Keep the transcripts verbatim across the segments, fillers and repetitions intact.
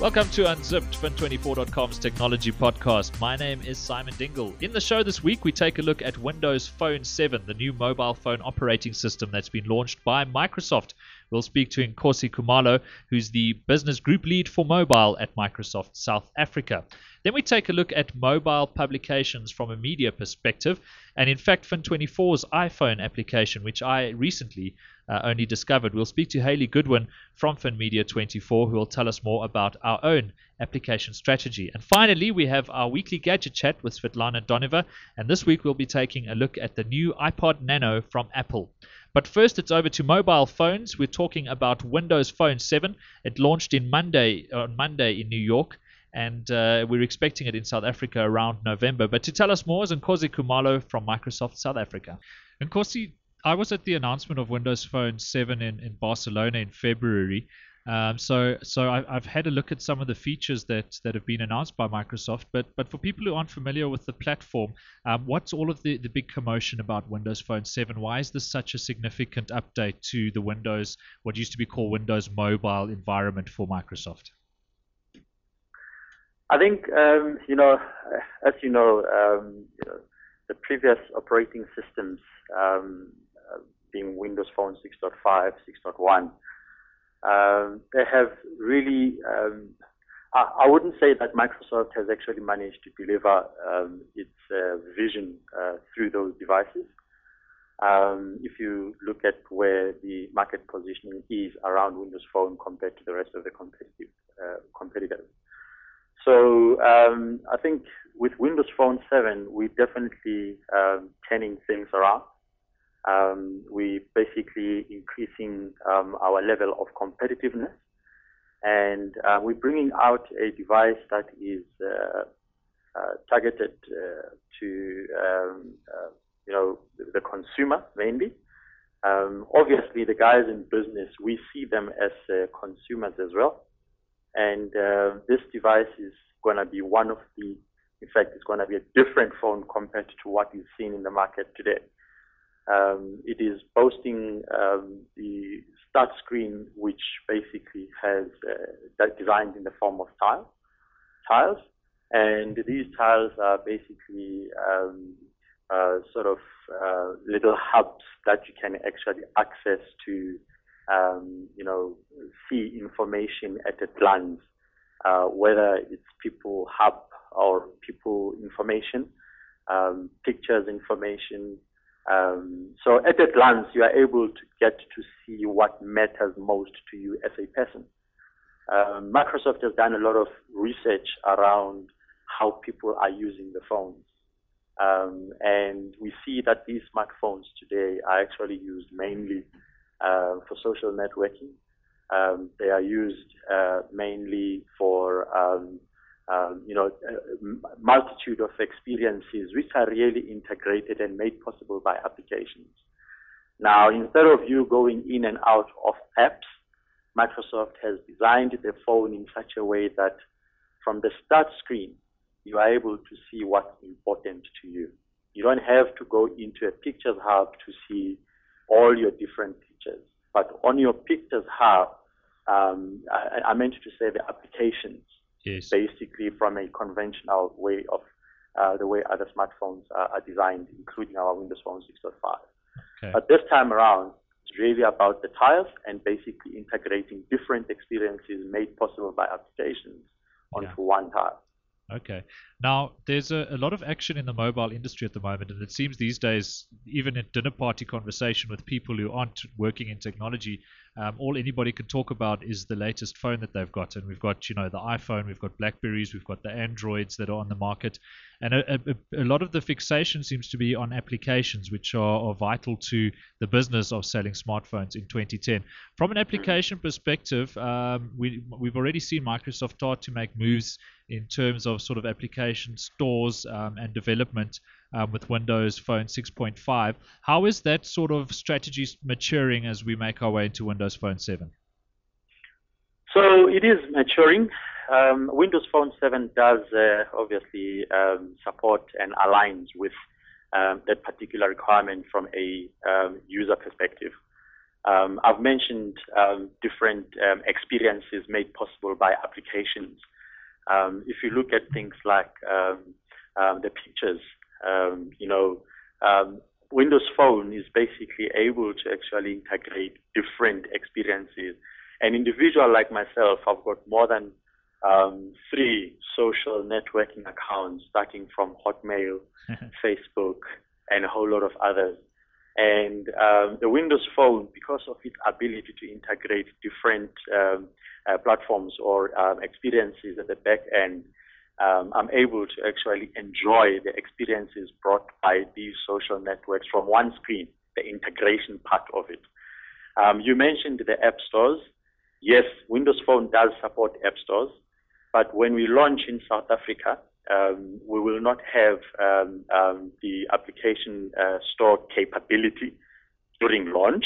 Welcome to Unzipped, Fin twenty-four dot com's technology podcast. My name is Simon Dingle. In the show this week, we take a look at Windows Phone seven, the new mobile phone operating system that's been launched by Microsoft. We'll speak to Nkosi Khumalo, who's the business group lead for mobile at Microsoft South Africa. Then we take a look at mobile publications from a media perspective, and in fact, Fin twenty-four's iPhone application, which I recently uh, only discovered. We'll speak to Haley Goodwin from Fin Media twenty-four, who will tell us more about our own application strategy. And finally, we have our weekly gadget chat with Svetlana Doneva, and this week we'll be taking a look at the new iPod Nano from Apple. But first, it's over to mobile phones. We're talking about Windows Phone seven. It launched in Monday on Monday in New York, and uh, we're expecting it in South Africa around November. But to tell us more is Nkosi Khumalo from Microsoft South Africa. Nkosi, I was at the announcement of Windows Phone seven in, in Barcelona in February. Um, so so I, I've had a look at some of the features that, that have been announced by Microsoft. But but for people who aren't familiar with the platform, um, what's all of the, the big commotion about Windows Phone seven? Why is this such a significant update to the Windows, what used to be called Windows Mobile environment for Microsoft? I think, um, you know, as you know, um, you know, the previous operating systems, um, uh, being Windows Phone six point five, six point one, um, they have really, um, I, I wouldn't say that Microsoft has actually managed to deliver um, its uh, vision uh, through those devices. Um, if you look at where the market positioning is around Windows Phone compared to the rest of the competitive uh, competitors. So um, I think with Windows Phone seven, we're definitely um, turning things around. Um, we're basically increasing um, our level of competitiveness, and uh, we're bringing out a device that is uh, uh, targeted uh, to um, uh, you know the consumer mainly. Um, obviously, the guys in business, we see them as uh, consumers as well. And uh, this device is going to be one of the, in fact, it's going to be a different phone compared to what is seen in the market today. Um, it is boasting um, the start screen, which basically has uh, that designed in the form of tile, tiles. And these tiles are basically um, uh, sort of uh, little hubs that you can actually access to Um, you know, see information at a glance, uh, whether it's people hub or people information, um, pictures information. Um, so at a glance, you are able to get to see what matters most to you as a person. Um, Microsoft has done a lot of research around how people are using the phones. Um, and we see that these smartphones today are actually used mainly Uh, for social networking. Um, they are used uh, mainly for, um, um, you know, a multitude of experiences which are really integrated and made possible by applications. Now, instead of you going in and out of apps, Microsoft has designed the phone in such a way that from the start screen, you are able to see what's important to you. You don't have to go into a Pictures Hub to see all your different pictures. But on your Pictures Hub, um, I, I meant to say the applications, yes. Basically from a conventional way of uh, the way other smartphones are, are designed, including our Windows Phone six point five. Okay. But this time around, it's really about the tiles and basically integrating different experiences made possible by applications onto yeah. one tile. Okay. Now, there's a, a lot of action in the mobile industry at the moment, and it seems these days, even in dinner party conversation with people who aren't working in technology, um, all anybody can talk about is the latest phone that they've got. And we've got, you know, the iPhone, we've got Blackberries, we've got the Androids that are on the market. And a, a, a lot of the fixation seems to be on applications, which are, are vital to the business of selling smartphones in twenty ten. From an application perspective, um, we, we've already seen Microsoft start to make moves in terms of sort of application stores um, and development um, with Windows Phone six point five. How is that sort of strategy maturing as we make our way into Windows Phone seven? So it is maturing. Um, Windows Phone seven does uh, obviously um, support and aligns with um, that particular requirement from a um, user perspective. Um, I've mentioned um, different um, experiences made possible by applications. Um, if you look at things like um, um, the pictures, um, you know, um, Windows Phone is basically able to actually integrate different experiences. An individual like myself, I've got more than um, three social networking accounts, starting from Hotmail, Facebook, and a whole lot of others. And um, the Windows Phone, because of its ability to integrate different um, uh, platforms or um, experiences at the back end, um, I'm able to actually enjoy the experiences brought by these social networks from one screen, the integration part of it. Um, you mentioned the app stores. Yes, Windows Phone does support app stores, but when we launch in South Africa, Um, we will not have um, um, the application uh, store capability during launch.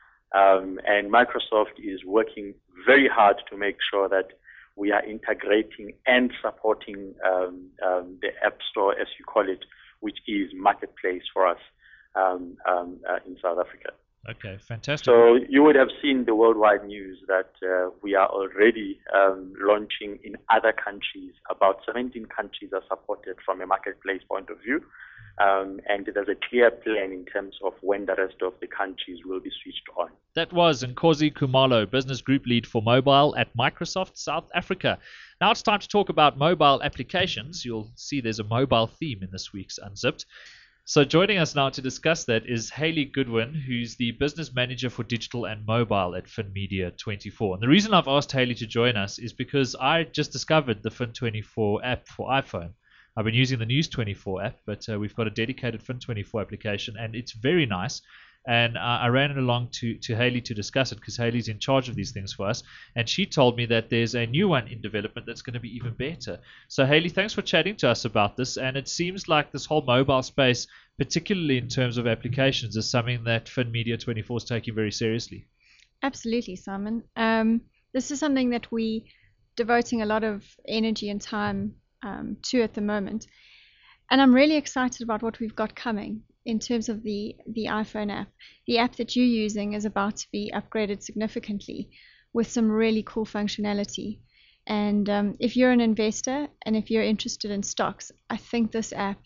Um, and Microsoft is working very hard to make sure that we are integrating and supporting um, um, the App Store, as you call it, which is marketplace for us um, um, uh, in South Africa. Okay, fantastic. So you would have seen the worldwide news that uh, we are already um, launching in other countries. About seventeen countries are supported from a marketplace point of view. Um, and there's a clear plan in terms of when the rest of the countries will be switched on. That was Nkosi Khumalo, Business Group Lead for Mobile at Microsoft South Africa. Now it's time to talk about mobile applications. You'll see there's a mobile theme in this week's Unzipped. So joining us now to discuss that is Hayley Goodwin, who's the Business Manager for Digital and Mobile at Fin Media twenty-four. And the reason I've asked Hayley to join us is because I just discovered the Fin twenty-four app for iPhone. I've been using the News twenty-four app, but uh, we've got a dedicated Fin twenty-four application, and it's very nice. And uh, I ran it along to, to Hayley to discuss it, because Hayley's in charge of these things for us. And she told me that there's a new one in development that's going to be even better. So Hayley, thanks for chatting to us about this. And it seems like this whole mobile space, particularly in terms of applications, is something that Fin Media twenty-four is taking very seriously. Absolutely, Simon. Um, this is something that we devoting a lot of energy and time um, to at the moment. And I'm really excited about what we've got coming in terms of the, the iPhone app. The app that you're using is about to be upgraded significantly with some really cool functionality. And um, if you're an investor and if you're interested in stocks, I think this app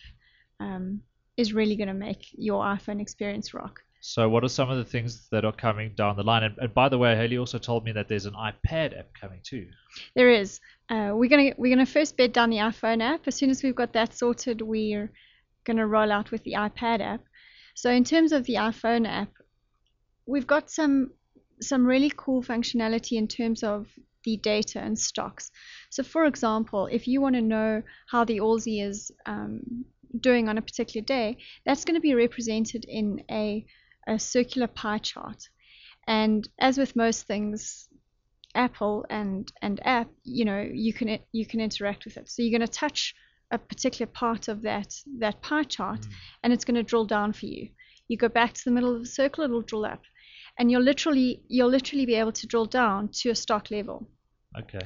um, is really going to make your iPhone experience rock. So what are some of the things that are coming down the line? And, and by the way, Hayley also told me that there's an iPad app coming too. There is. Uh, we're gonna we're gonna first bed down the iPhone app. As soon as we've got that sorted, we're gonna roll out with the iPad app. So in terms of the iPhone app, we've got some some really cool functionality in terms of the data and stocks. So for example, if you want to know how the Aussie is um, doing on a particular day, that's going to be represented in a a circular pie chart. And as with most things, Apple and and app, you know, you can you can interact with it. So you're going to touch a particular part of that that pie chart, mm. and it's going to drill down for you. You go back to the middle of the circle, it'll drill up, and you'll literally you'll literally be able to drill down to a stock level. Okay.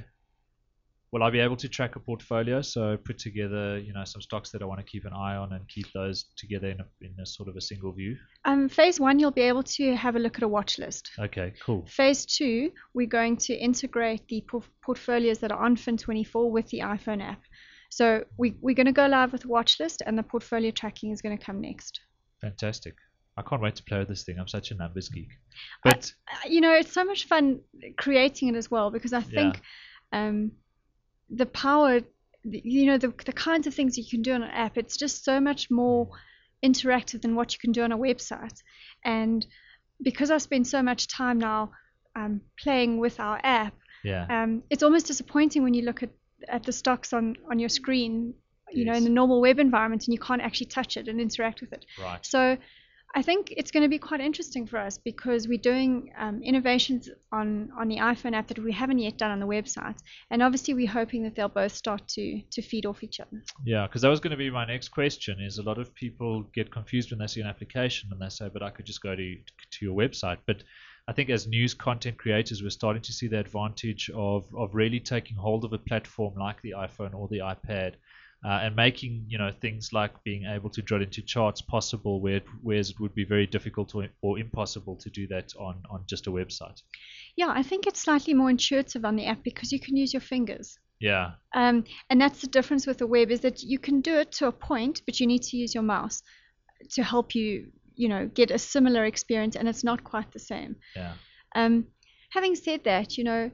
Will I be able to track a portfolio? So put together, you know, some stocks that I want to keep an eye on and keep those together in a, in a sort of a single view? Um, phase one, you'll be able to have a look at a watch list. Okay, cool. Phase two, we're going to integrate the por- portfolios that are on Fin twenty-four with the iPhone app. So we, we're going to go live with a watch list, and the portfolio tracking is going to come next. Fantastic. I can't wait to play with this thing. I'm such a numbers geek. But I, you know, it's so much fun creating it as well, because I think yeah. um, the power, you know, the, the kinds of things you can do on an app, it's just so much more interactive than what you can do on a website. And because I spend so much time now um, playing with our app, yeah. um, it's almost disappointing when you look at, at the stocks on, on your screen, you yes. know, in the normal web environment, and you can't actually touch it and interact with it. Right. So I think it's going to be quite interesting for us, because we're doing um, innovations on, on the iPhone app that we haven't yet done on the website. And obviously we're hoping that they'll both start to, to feed off each other. Yeah, because that was going to be my next question, is a lot of people get confused when they see an application and they say, but I could just go to, to your website. But I think as news content creators, we're starting to see the advantage of, of really taking hold of a platform like the iPhone or the iPad uh, and making, you know, things like being able to drill into charts possible, where it, whereas it would be very difficult or, or impossible to do that on, on just a website. Yeah, I think it's slightly more intuitive on the app because you can use your fingers. Yeah. Um, and that's the difference with the web, is that you can do it to a point, but you need to use your mouse to help you, you know, get a similar experience, and it's not quite the same. Yeah. Um, having said that, you know,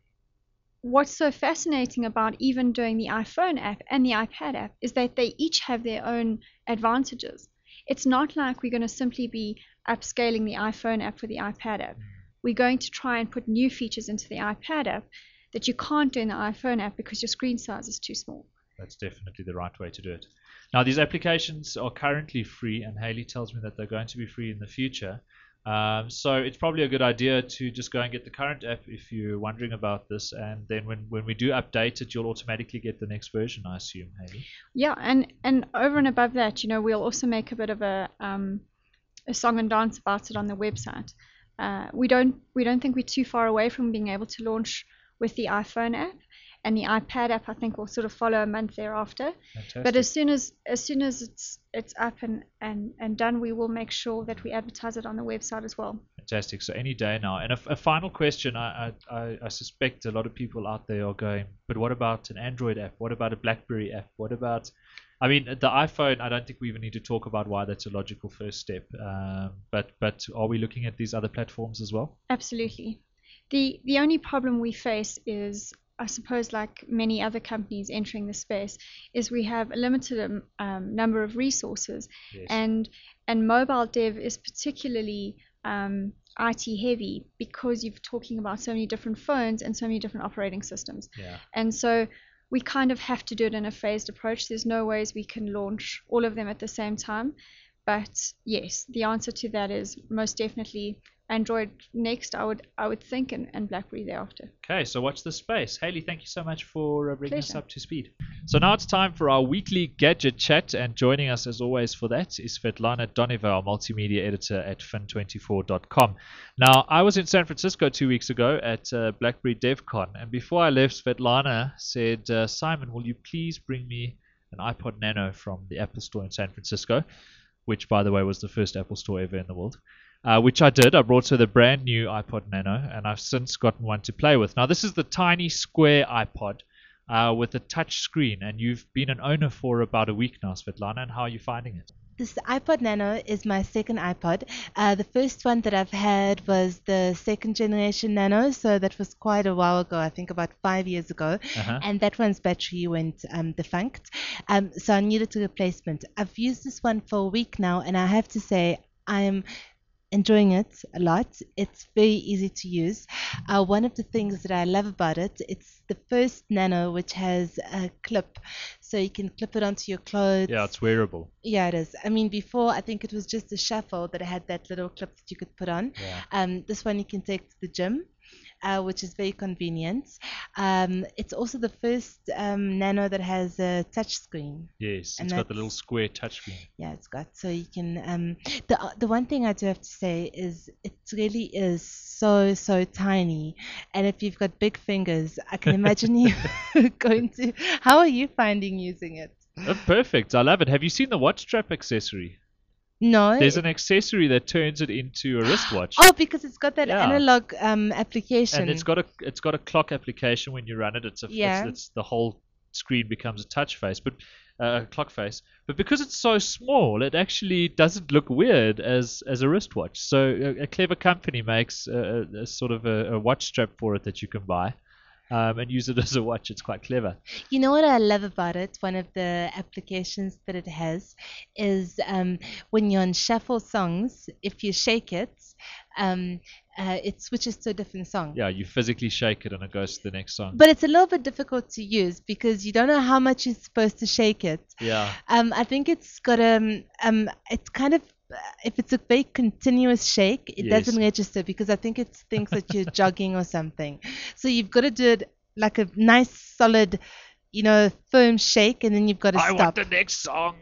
what's so fascinating about even doing the iPhone app and the iPad app is that they each have their own advantages. It's not like we're going to simply be upscaling the iPhone app for the iPad app. We're going to try and put new features into the iPad app that you can't do in the iPhone app because your screen size is too small. That's definitely the right way to do it. Now, these applications are currently free, and Haley tells me that they're going to be free in the future. Um, so it's probably a good idea to just go and get the current app if you're wondering about this, and then when, when we do update it, you'll automatically get the next version, I assume, Haley. Yeah, and, and over and above that, you know, we'll also make a bit of a um, a song and dance about it on the website. Uh, we don't we don't think we're too far away from being able to launch with the iPhone app, and the iPad app I think will sort of follow a month thereafter. Fantastic. But as soon as as soon as it's it's up and, and, and done, we will make sure that we advertise it on the website as well. Fantastic. So any day now. And a, a final question, I, I I suspect a lot of people out there are going, but what about an Android app? What about a BlackBerry app? What about, I mean, the iPhone, I don't think we even need to talk about why that's a logical first step. Um, but but are we looking at these other platforms as well? Absolutely. The the only problem we face is, I suppose, like many other companies entering the space, is we have a limited um, um, number of resources, Yes. and and mobile dev is particularly um, I T heavy because you're talking about so many different phones and so many different operating systems. Yeah. And so we kind of have to do it in a phased approach. There's no ways we can launch all of them at the same time. But yes, the answer to that is most definitely Android next, I would I would think, and, and BlackBerry thereafter. Okay, so watch this space. Haley, thank you so much for uh, bringing us Pleasure. up to speed. So now it's time for our weekly gadget chat, and joining us as always for that is Svetlana Doneva, our multimedia editor at fin twenty-four dot com. Now, I was in San Francisco two weeks ago at uh, BlackBerry DevCon, and before I left, Svetlana said, uh, Simon, will you please bring me an iPod Nano from the Apple Store in San Francisco, which, by the way, was the first Apple Store ever in the world. Uh, which I did. I brought her the brand new iPod Nano, and I've since gotten one to play with. Now, this is the tiny square iPod uh, with a touch screen, and you've been an owner for about a week now, Svetlana, and how are you finding it? This iPod Nano is my second iPod. Uh, the first one that I've had was the second generation Nano, so that was quite a while ago, I think about five years ago, Uh-huh. and that one's battery went um, defunct, um, so I needed a replacement. I've used this one for a week now, and I have to say I'm enjoying it a lot. It's very easy to use. Uh, one of the things that I love about it, it's the first Nano which has a clip, so you can clip it onto your clothes. Yeah, it's wearable. Yeah, it is. I mean, before I think it was just a shuffle that had that little clip that you could put on. Yeah. Um, this one you can take to the gym, uh, which is very convenient. Um, it's also the first um, Nano that has a touch screen. Yes, And it's got the that's- little square touchscreen. Yeah, it's got, so you can. Um, the the one thing I do have to say is it really is so so tiny, and if you've got big fingers, I can imagine you going to. How are you finding using it? Oh, perfect. I love it. Have you seen the watch strap accessory? No. There's an accessory that turns it into a wristwatch. Oh, because it's got that Yeah. analog um, application. And it's got a it's got a clock application when you run it. It's a Yeah. it's, it's the whole screen becomes a touch face, but uh, a clock face. But because it's so small, it actually doesn't look weird as as a wristwatch. So a, a clever company makes a, a, a sort of a, a watch strap for it that you can buy. Um, and use it as a watch. It's quite clever. You know what I love about it? One of the applications that it has is um, when you're on shuffle songs, if you shake it, um, uh, it switches to a different song. Yeah, you physically shake it and it goes to the next song. But it's a little bit difficult to use because you don't know how much you're supposed to shake it. Yeah. Um, I think it's got um, um, it's kind of, uh, if it's a very continuous shake, it Yes. doesn't register because I think it thinks that you're jogging or something. So you've got to do it like a nice, solid, you know, firm shake, and then you've got to I stop. want the next song.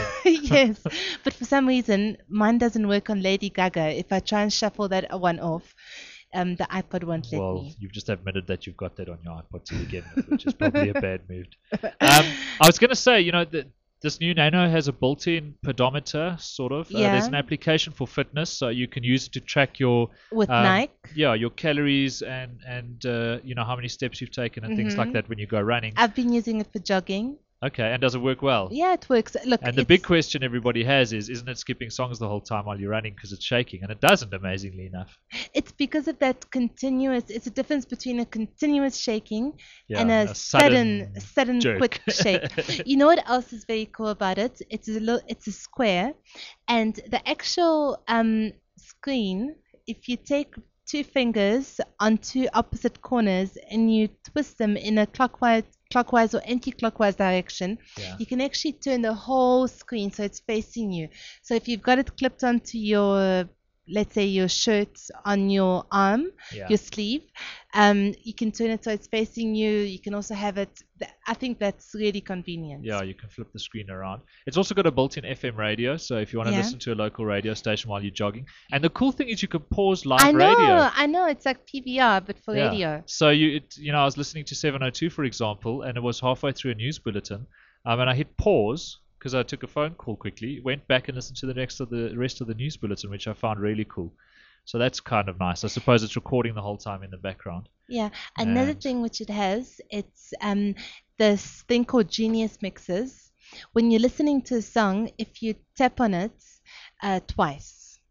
Yes, but for some reason, mine doesn't work on Lady Gaga. If I try and shuffle that one off, um, the iPod won't let Well, me. you've just admitted that you've got that on your iPod to begin with, which is probably a bad move. Um, I was going to say, you know, the, this new Nano has a built-in pedometer, sort of. Uh, Yeah. there's an application for fitness, so you can use it to track your With um, Nike. yeah, your calories and and uh, you know how many steps you've taken and things like Mhm. that when you go running. I've been using it for jogging. Okay, and does it work well? Yeah, it works. Look, And the it's, big question everybody has is, isn't it skipping songs the whole time while you're running because it's shaking? And it doesn't, amazingly enough. it's because of that continuous. It's a difference between a continuous shaking Yeah, and a, a sudden, sudden sudden, jerk. quick shake. You know what else is very cool about it? It's a little, it's a square, and the actual um, screen. If you take two fingers on two opposite corners and you twist them in a clockwise, clockwise or anti-clockwise direction, Yeah. you can actually turn the whole screen so it's facing you. So if you've got it clipped onto your, let's say your shirt on your arm, Yeah. your sleeve, um, you can turn it so it's facing you. You can also have it. I think that's really convenient. Yeah, you can flip the screen around. It's also got a built-in F M radio, so if you want to Yeah. listen to a local radio station while you're jogging. And the cool thing is you can pause live I know, radio. I know. It's like P V R, but for Yeah. radio. So you, it, you know, I was listening to seven oh two, for example, and it was halfway through a news bulletin, um, and I hit pause because I took a phone call quickly, went back and listened to the next of the rest of the news bulletin, which I found really cool. So that's kind of nice. I suppose it's recording the whole time in the background. Yeah. Another And- thing which it has, it's um this thing called Genius Mixes. When you're listening to a song, if you tap on it uh, twice,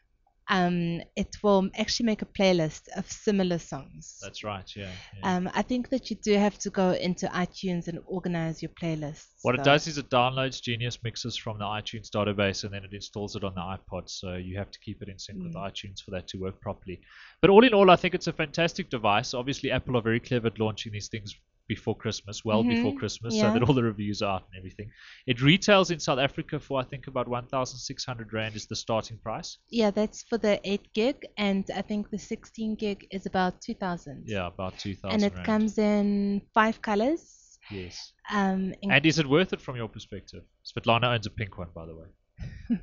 um, it will actually make a playlist of similar songs. That's right, yeah. yeah. Um, I think that you do have to go into iTunes and organize your playlists. What it though. does is it downloads Genius Mixes from the iTunes database and then it installs it on the iPod. So you have to keep it in sync with Mm. iTunes for that to work properly. But all in all, I think it's a fantastic device. Obviously, Apple are very clever at launching these things before Christmas, well Mhm, before Christmas, yeah. so that all the reviews are out and everything. It retails in South Africa for, I think, about one thousand six hundred Rand is the starting price. Yeah, that's for the eight gig, and I think the sixteen gig is about two thousand. Yeah, about two thousand And it Rand. comes in five colors. Yes. Um, in- And is it worth it from your perspective? Svetlana owns a pink one, by the way.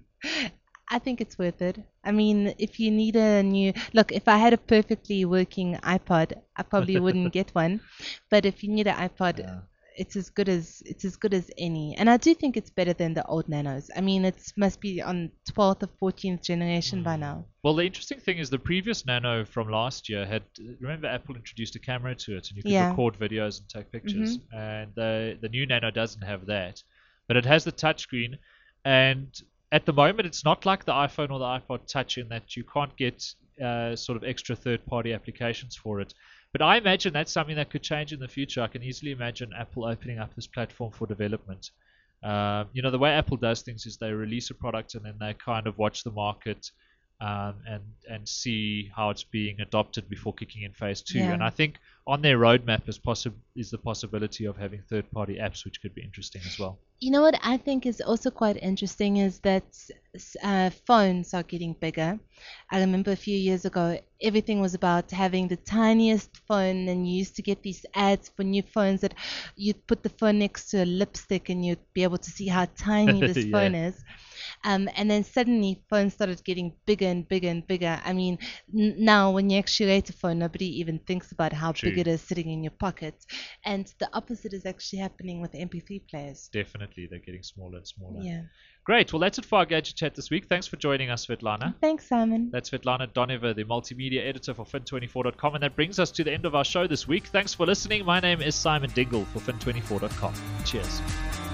I think it's worth it. I mean, if you need a new look, if I had a perfectly working iPod, I probably wouldn't get one. But if you need an iPod, Yeah. it's as good as it's as good as any. And I do think it's better than the old Nanos. I mean, it must be on twelfth or fourteenth generation by Mm. now. Well, the interesting thing is the previous Nano from last year had, remember Apple introduced a camera to it and you could Yeah. record videos and take pictures. And the the new Nano doesn't have that, but it has the touchscreen. And at the moment, it's not like the iPhone or the iPod Touch in that you can't get uh, sort of extra third-party applications for it. But I imagine that's something that could change in the future. I can easily imagine Apple opening up this platform for development. Um, you know, the way Apple does things is they release a product and then they kind of watch the market um, and and see how it's being adopted before kicking in phase two. Yeah. And I think on their roadmap is possi- is the possibility of having third-party apps, which could be interesting as well. You know what I think is also quite interesting is that uh, phones are getting bigger. I remember a few years ago, everything was about having the tiniest phone, and you used to get these ads for new phones that you'd put the phone next to a lipstick and you'd be able to see how tiny this Yeah. phone is. Um, and then suddenly phones started getting bigger and bigger and bigger. I mean, n- now when you actually rate a phone, nobody even thinks about how True. big it is sitting in your pocket. And the opposite is actually happening with M P three players. Definitely, they're getting smaller and smaller. Yeah. Great. Well, that's it for our Gadget Chat this week. Thanks for joining us, Svetlana. Thanks, Simon. That's Svetlana Donever, the multimedia editor for fin twenty-four dot com. And that brings us to the end of our show this week. Thanks for listening. My name is Simon Dingle for fin twenty-four dot com. Cheers.